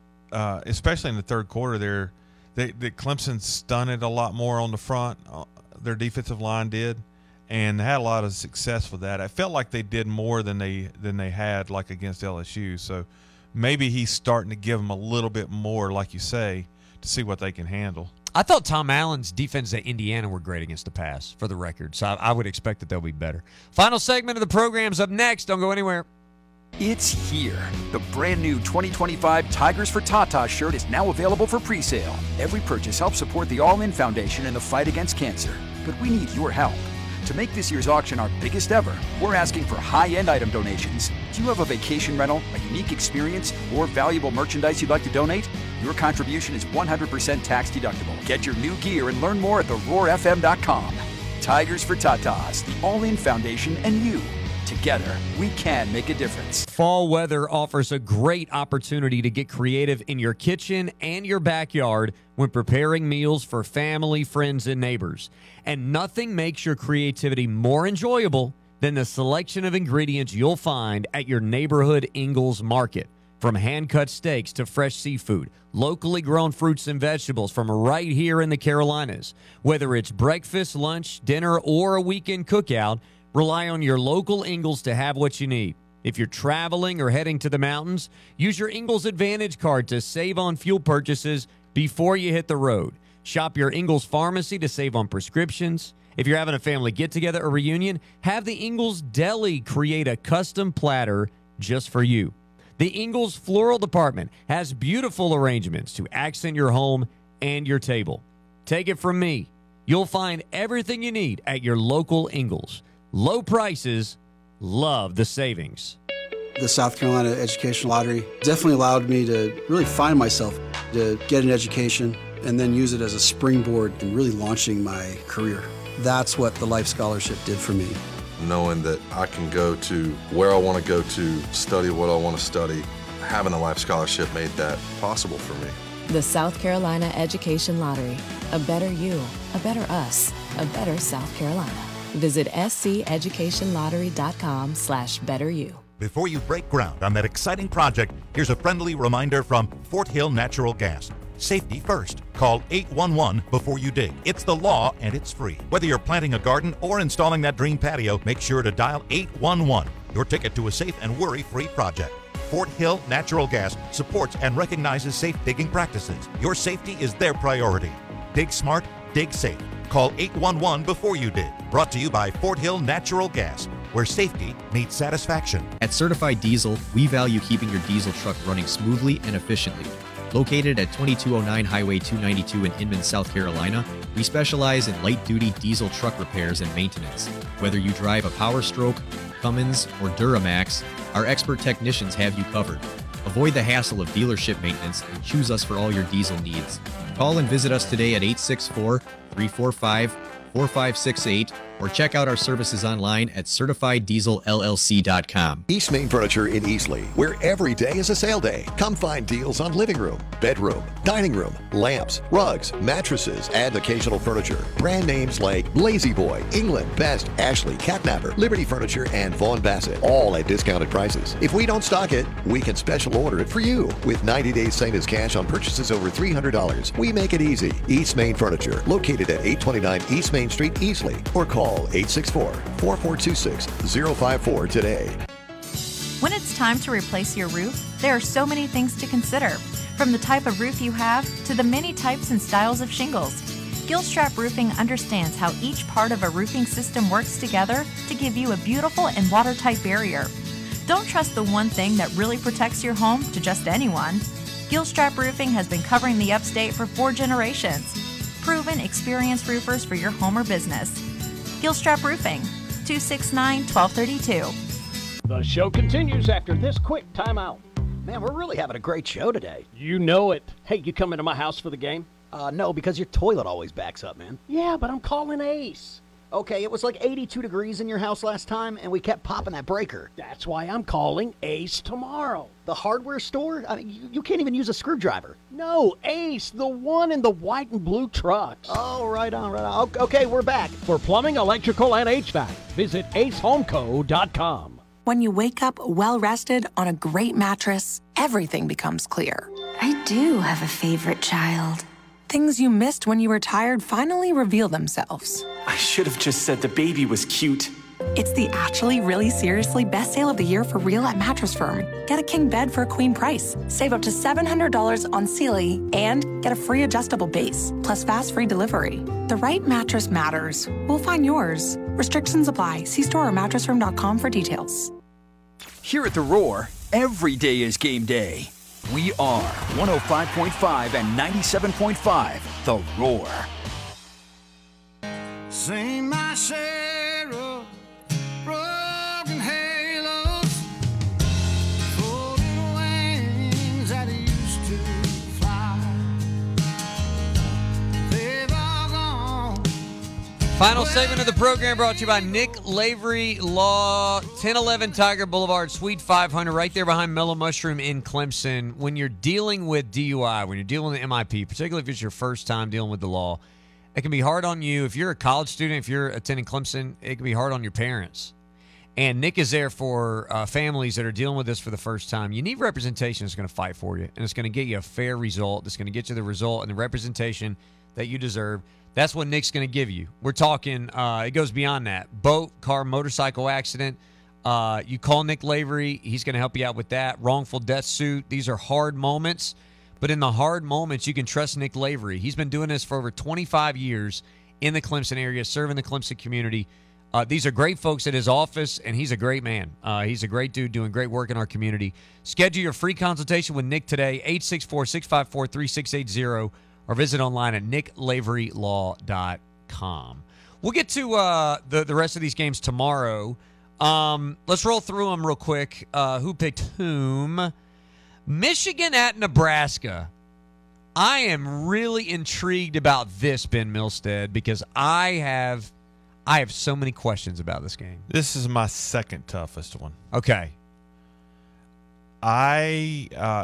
uh, especially in the third quarter there, they, that Clemson stunted a lot more on the front. Uh, their defensive line did, and had a lot of success with that. I felt like they did more than they than they had like against L S U. So maybe he's starting to give them a little bit more, like you say, to see what they can handle. I thought Tom Allen's defense at Indiana were great against the pass, for the record. So I, I would expect that they'll be better. Final segment of the program's up next. Don't go anywhere. It's here. The brand new twenty twenty-five Tigers for Tata shirt is now available for pre-sale. Every purchase helps support the All-In Foundation in the fight against cancer. But we need your help. To make this year's auction our biggest ever, we're asking for high-end item donations. Do you have a vacation rental, a unique experience, or valuable merchandise you'd like to donate? Your contribution is one hundred percent tax deductible. Get your new gear and learn more at the roar f m dot com. Tigers for Tatas, the All-In Foundation, and you. Together, we can make a difference. Fall weather offers a great opportunity to get creative in your kitchen and your backyard when preparing meals for family, friends, and neighbors. And nothing makes your creativity more enjoyable than the selection of ingredients you'll find at your neighborhood Ingles Market. From hand-cut steaks to fresh seafood, locally grown fruits and vegetables from right here in the Carolinas. Whether it's breakfast, lunch, dinner, or a weekend cookout, rely on your local Ingles to have what you need. If you're traveling or heading to the mountains, use your Ingles Advantage card to save on fuel purchases before you hit the road. Shop your Ingles Pharmacy to save on prescriptions. If you're having a family get-together or reunion, have the Ingles Deli create a custom platter just for you. The Ingles Floral Department has beautiful arrangements to accent your home and your table. Take it from me. You'll find everything you need at your local Ingles. Low prices, love the savings. The South Carolina Education Lottery definitely allowed me to really find myself, to get an education, and then use it as a springboard in really launching my career. That's what the Life Scholarship did for me. Knowing that I can go to where I want to go to, study what I want to study, having a Life Scholarship made that possible for me. The South Carolina Education Lottery. A better you, a better us, a better South Carolina. Visit sceducationlottery.com slash better you. Before you break ground on that exciting project, here's a friendly reminder from Fort Hill Natural Gas. Safety first. Call eight one one before you dig. It's the law and it's free. Whether you're planting a garden or installing that dream patio, make sure to dial eight one one. Your ticket to a safe and worry-free project. Fort Hill Natural Gas supports and recognizes safe digging practices. Your safety is their priority. Dig smart, dig safe. Call eight one one before you dig. Brought to you by Fort Hill Natural Gas, where safety meets satisfaction. At Certified Diesel, we value keeping your diesel truck running smoothly and efficiently. Located at twenty-two oh nine Highway two ninety-two in Inman, South Carolina, we specialize in light-duty diesel truck repairs and maintenance. Whether you drive a Power Stroke, Cummins, or Duramax, our expert technicians have you covered. Avoid the hassle of dealership maintenance and choose us for all your diesel needs. Call and visit us today at eight six four, three four five, four five six eight or check out our services online at certified diesel L L C dot com. East Main Furniture in Easley, where every day is a sale day. Come find deals on living room, bedroom, dining room, lamps, rugs, mattresses, and occasional furniture. Brand names like Lazy Boy, England, Best, Ashley, Catnapper, Liberty Furniture, and Vaughn Bassett, all at discounted prices. If we don't stock it, we can special order it for you. With ninety days same as cash on purchases over three hundred dollars. We make it easy. East Main Furniture, located at eight twenty-nine East Main Street, Easley, or call eight six four, four four two six, zero five four today. When it's time to replace your roof, there are so many things to consider. From the type of roof you have to the many types and styles of shingles, Gilstrap Roofing understands how each part of a roofing system works together to give you a beautiful and watertight barrier. Don't trust the one thing that really protects your home to just anyone. Gilstrap Roofing has been covering the upstate for four generations. Proven, experienced roofers for your home or business. Gilstrap Roofing, two six nine, one two three two. The show continues after this quick timeout. Man, we're really having a great show today. You know it. Hey, you come into my house for the game? Uh, no, because your toilet always backs up, man. Yeah, but I'm calling Ace. Okay, it was like eighty-two degrees in your house last time, and we kept popping that breaker. That's why I'm calling Ace tomorrow. The hardware store? I mean, you, you can't even use a screwdriver. No, Ace, the one in the white and blue trucks. Oh, right on, right on. Okay, we're back. For plumbing, electrical, and H V A C, visit ace home co dot com. When you wake up well-rested on a great mattress, everything becomes clear. I do have a favorite child. Things you missed when you were tired finally reveal themselves. I should have just said the baby was cute. It's the actually really seriously best sale of the year for real at Mattress Firm. Get a king bed for a queen price. Save up to seven hundred dollars on Sealy and get a free adjustable base, plus fast free delivery. The right mattress matters. We'll find yours. Restrictions apply. See store or mattress firm dot com for details. Here at The Roar, every day is game day. We are one oh five point five and ninety-seven point five, The Roar. Sing my share of broken halos, folded wings that used to fly. They've all gone. Final segment of the program brought to you by Nick Lavery Law, ten eleven Tiger Boulevard, Suite five hundred, right there behind Mellow Mushroom in Clemson. When you're dealing with D U I, when you're dealing with M I P, particularly if it's your first time dealing with the law, it can be hard on you. If you're a college student, if you're attending Clemson, it can be hard on your parents. And Nick is there for uh, families that are dealing with this for the first time. You need representation that's going to fight for you, and it's going to get you a fair result. That's going to get you the result and the representation that you deserve. That's what Nick's going to give you. We're talking, uh, it goes beyond that. Boat, car, motorcycle accident. Uh, you call Nick Lavery. He's going to help you out with that. Wrongful death suit. These are hard moments. But in the hard moments, you can trust Nick Lavery. He's been doing this for over twenty-five years in the Clemson area, serving the Clemson community. Uh, these are great folks at his office, and he's a great man. Uh, he's a great dude doing great work in our community. Schedule your free consultation with Nick today, eight six four, six five four, three six eight zero, or visit online at nick lavery law dot com. We'll get to uh, the, the rest of these games tomorrow. Um, let's roll through them real quick. Uh, who picked whom? Michigan at Nebraska. I am really intrigued about this, Ben Milstead, because I have I have so many questions about this game. This is my second toughest one. Okay. I uh,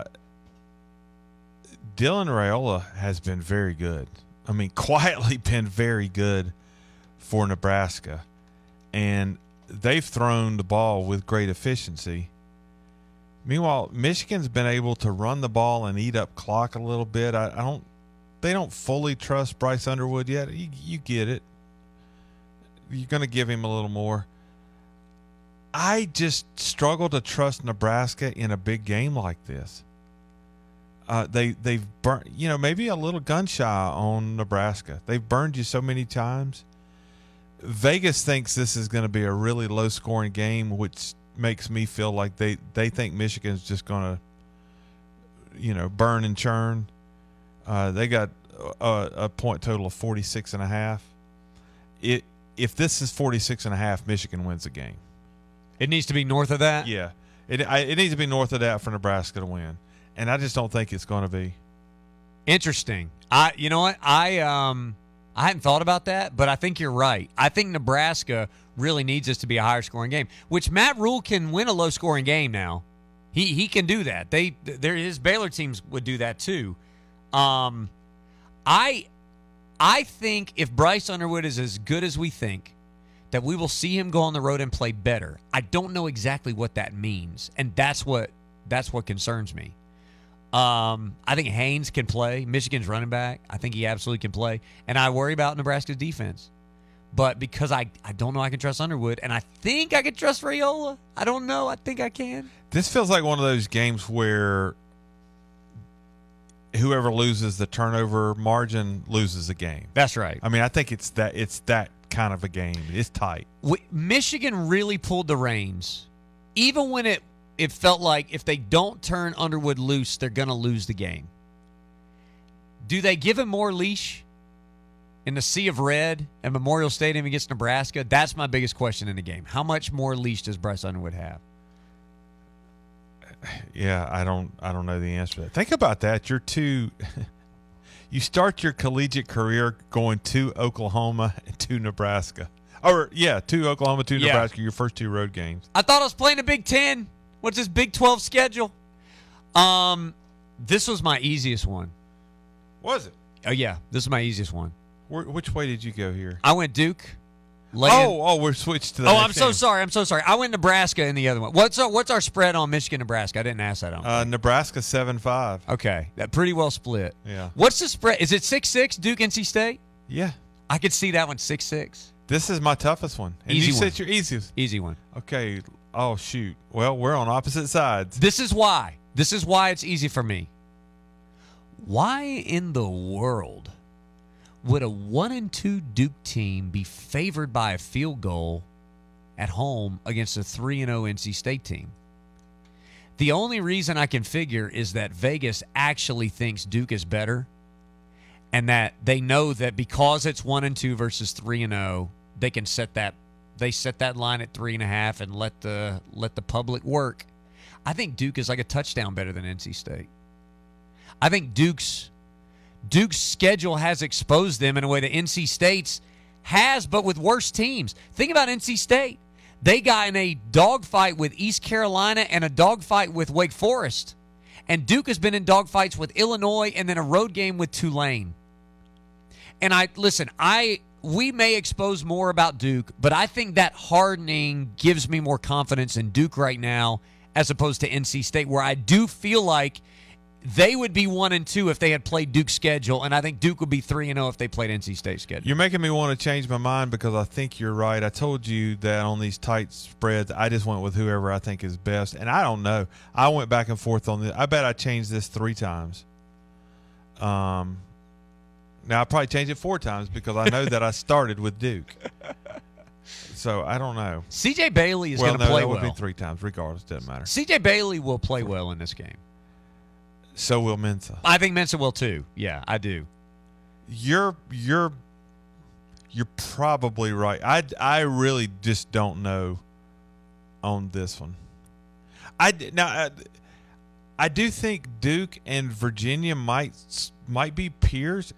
Dylan Raiola has been very good. I mean, quietly been very good for Nebraska. And they've thrown the ball with great efficiency. Meanwhile, Michigan's been able to run the ball and eat up clock a little bit. I, I don't. They don't fully trust Bryce Underwood yet. You, you get it. You're going to give him a little more. I just struggle to trust Nebraska in a big game like this. Uh, they they've burned. You know, maybe a little gun shy on Nebraska. They've burned you so many times. Vegas thinks this is going to be a really low scoring game, which makes me feel like they, they think Michigan's just going to, you know, burn and churn. Uh, they got a, a point total of forty-six and a half. It, if this is forty-six and a half, Michigan wins the game. It needs to be north of that? Yeah. It, I, it needs to be north of that for Nebraska to win. And I just don't think it's going to be. Interesting. I, you know what? I, um, I hadn't thought about that, but I think you're right. I think Nebraska really needs this to be a higher scoring game, which Matt Rule can win a low scoring game now. He he can do that. They there his Baylor teams would do that too. Um, I I think if Bryce Underwood is as good as we think, that we will see him go on the road and play better. I don't know exactly what that means, and that's what that's what concerns me. Um, I think Haynes can play. Michigan's running back. I think he absolutely can play, and I worry about Nebraska's defense. But because I, I don't know I can trust Underwood, and I think I can trust Raiola. I don't know. I think I can. This feels like one of those games where whoever loses the turnover margin loses the game. That's right. I mean, I think it's that it's that kind of a game. It's tight. We, Michigan really pulled the reins. Even when it, it felt like if they don't turn Underwood loose, they're going to lose the game. Do they give him more leash? In the sea of red at Memorial Stadium against Nebraska, that's my biggest question in the game. How much more leash does Bryce Underwood have? Yeah, I don't I don't know the answer to that. Think about that. You're two you start your collegiate career going to Oklahoma and to Nebraska. Or, yeah, to Oklahoma, to Yeah. Nebraska, your first two road games. I thought I was playing the Big Ten. What's this Big twelve schedule? Um, this was my easiest one. Was it? Oh, yeah. This is my easiest one. Where, which way did you go here? I went Duke. Laying. Oh, oh, we're switched to the Oh, next I'm so game. sorry. I'm so sorry. I went Nebraska in the other one. What's our, what's our spread on Michigan, Nebraska? I didn't ask that on. Uh, Nebraska seven five. Okay. That pretty well split. Yeah. What's the spread? Is it six six Duke N C State? Yeah. I could see that one six six. This is my toughest one. And Easy you one. said your easiest. Easy one. Okay. Oh, shoot. Well, we're on opposite sides. This is why. This is why it's easy for me. Why in the world would a one and two Duke team be favored by a field goal at home against a three and oh N C State team? The only reason I can figure is that Vegas actually thinks Duke is better, and that they know that because it's one and two versus three and oh, they can set that they set that line at three and a half and let the let the public work. I think Duke is like a touchdown better than N C State. I think Duke's Duke's schedule has exposed them in a way that N C State's has, but with worse teams. Think about N C State. They got in a dogfight with East Carolina and a dogfight with Wake Forest. And Duke has been in dogfights with Illinois and then a road game with Tulane. And I listen, I we may expose more about Duke, but I think that hardening gives me more confidence in Duke right now as opposed to N C State, where I do feel like they would be one and two if they had played Duke's schedule, and I think Duke would be three and zero if they played N C State's schedule. You're making me want to change my mind because I think you're right. I told you that on these tight spreads, I just went with whoever I think is best, and I don't know. I went back and forth on this. I bet I changed this three times. Um, now I probably changed it four times because I know that I started with Duke. So I don't know. C J Bailey is well, going to no, play that well. would be three times, regardless. Doesn't matter. C J Bailey will play well in this game. So will Mensa. I think Mensa will too. Yeah, I do. You're you're you're probably right. I, I really just don't know on this one. I now I, I do think Duke and Virginia might might be peers,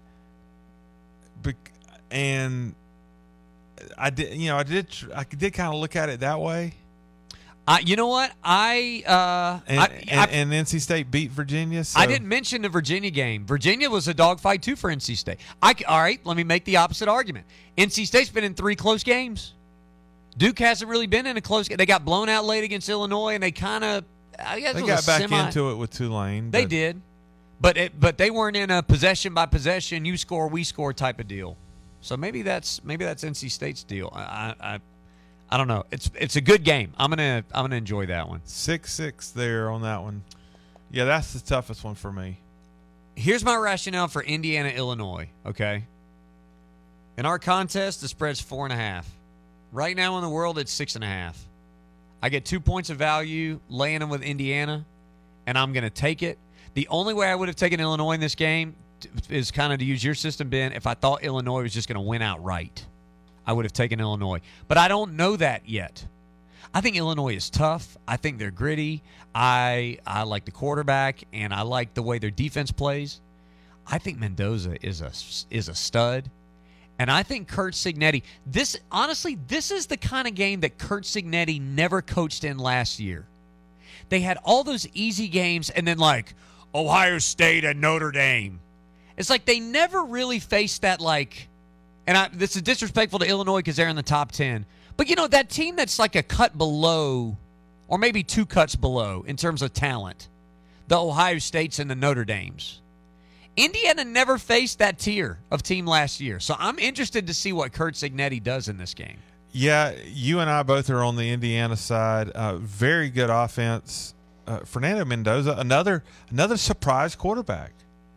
and I did you know I did I did kind of look at it that way. Uh, you know what? I, uh, and, I, and, I and N C State beat Virginia. So. I didn't mention the Virginia game. Virginia was a dogfight too for N C State. I, all right, let me make the opposite argument. N C State's been in three close games. Duke hasn't really been in a close game. They got blown out late against Illinois, and they kind of I guess they it got was a back semi- into it with Tulane. They but. did, but it, but they weren't in a possession by possession, you score, we score type of deal. So maybe that's maybe that's N C State's deal. I. I I don't know. It's it's a good game. I'm gonna I'm gonna enjoy that one. Six six there on that one. Yeah, that's the toughest one for me. Here's my rationale for Indiana, Illinois. Okay. In our contest, the spread's four and a half. Right now in the world, it's six and a half. I get two points of value laying them with Indiana, and I'm gonna take it. The only way I would have taken Illinois in this game is kind of to use your system, Ben. If I thought Illinois was just gonna win outright, I would have taken Illinois. But I don't know that yet. I think Illinois is tough. I think they're gritty. I I like the quarterback, and I like the way their defense plays. I think Mendoza is a is a stud. And I think Curt Cignetti, this honestly, this is the kind of game that Curt Cignetti never coached in last year. They had all those easy games, and then like Ohio State and Notre Dame. It's like they never really faced that like, and I, this is disrespectful to Illinois because they're in the top ten. But, you know, that team that's like a cut below, or maybe two cuts below in terms of talent, the Ohio States and the Notre Dames. Indiana never faced that tier of team last year. So I'm interested to see what Curt Cignetti does in this game. Yeah, you and I both are on the Indiana side. Uh, very good offense. Uh, Fernando Mendoza, another another surprise quarterback.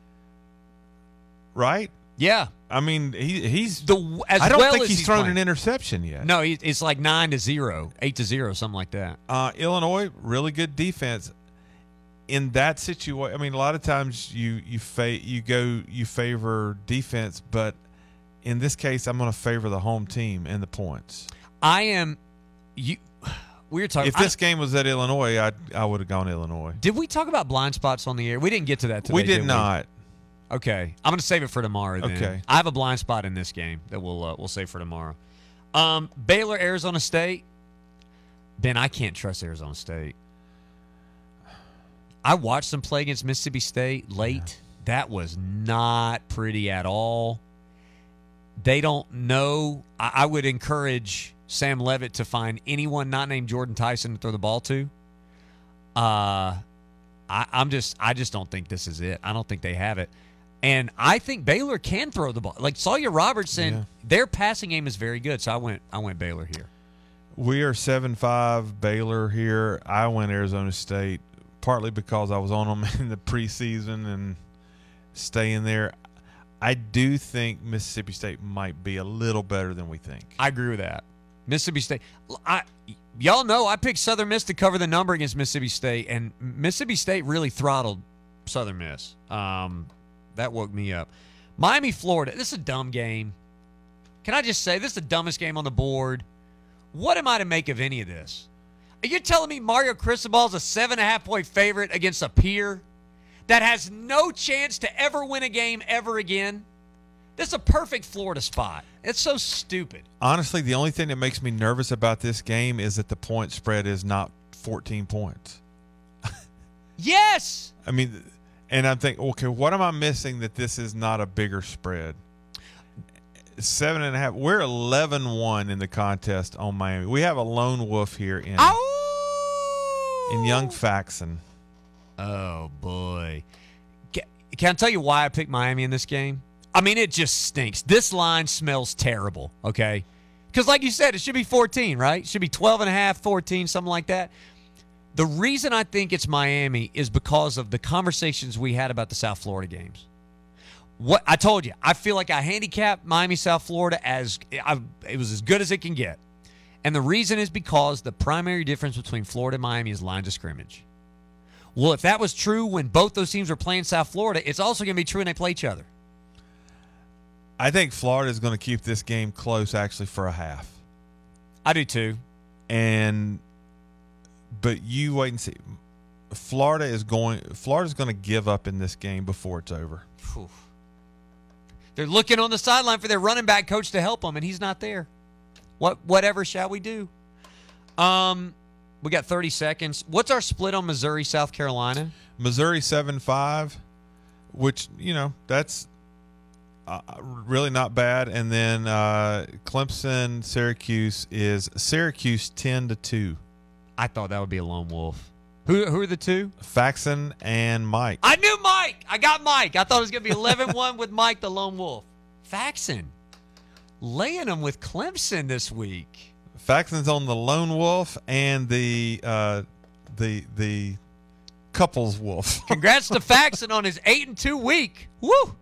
Right? Yeah. I mean, he he's the. As I don't well think as he's, he's thrown playing. an interception yet. No, he, it's like nine to zero, eight to zero, something like that. Uh, Illinois, really good defense. In that situation, I mean, a lot of times you you fa- you go you favor defense, but in this case, I'm going to favor the home team and the points. I am. You. We were talking. If this I, game was at Illinois, I I would have gone Illinois. Did we talk about blind spots on the air? We didn't get to that today. We did, did not. We? Okay. I'm going to save it for tomorrow then. Okay. I have a blind spot in this game that we'll uh, we'll save for tomorrow. Um, Baylor, Arizona State. Ben, I can't trust Arizona State. I watched them play against Mississippi State late. Yeah. That was not pretty at all. They don't know. I, I would encourage Sam Leavitt to find anyone not named Jordan Tyson to throw the ball to. Uh, I, I'm just, I just don't think this is it. I don't think they have it. And I think Baylor can throw the ball. Like Sawyer Robertson, yeah. their passing game is very good. So I went, I went Baylor here. We are seven five Baylor here. I went Arizona State, partly because I was on them in the preseason and staying there. I do think Mississippi State might be a little better than we think. I agree with that. Mississippi State. I, y'all know I picked Southern Miss to cover the number against Mississippi State, and Mississippi State really throttled Southern Miss. Um, that woke me up. Miami, Florida. This is a dumb game. Can I just say, this is the dumbest game on the board. What am I to make of any of this? Are you telling me Mario Cristobal is a seven and a half point favorite against a peer that has no chance to ever win a game ever again? This is a perfect Florida spot. It's so stupid. Honestly, the only thing that makes me nervous about this game is that the point spread is not fourteen points. Yes! I mean, and I'm thinking, okay, what am I missing that this is not a bigger spread? Seven and a half. We're eleven one in the contest on Miami. We have a lone wolf here in, oh! in Young Faxon. Oh, boy. Can, can I tell you why I picked Miami in this game? I mean, it just stinks. This line smells terrible, okay? Because like you said, it should be fourteen, right? It should be twelve and a half, fourteen, something like that. The reason I think it's Miami is because of the conversations we had about the South Florida games. What I told you, I feel like I handicapped Miami, South Florida as I, it was as good as it can get. And the reason is because the primary difference between Florida and Miami is lines of scrimmage. Well, if that was true when both those teams were playing South Florida, it's also going to be true when they play each other. I think Florida is going to keep this game close actually for a half. I do too. And but you wait and see. Florida is going Florida's going to give up in this game before it's over. Whew. They're looking on the sideline for their running back coach to help them, and he's not there. What whatever shall we do? Um We got thirty seconds. What's our split on Missouri, South Carolina? Missouri seven five, which, you know, that's uh, really not bad. And then uh, Clemson, Syracuse is Syracuse ten to two. I thought that would be a lone wolf. Who who are the two? Faxon and Mike. I knew Mike. I got Mike. I thought it was going to be eleven one with Mike, the lone wolf. Faxon laying them with Clemson this week. Faxon's on the lone wolf and the uh, the the couples wolf. Congrats to Faxon on his eight and two week. Woo!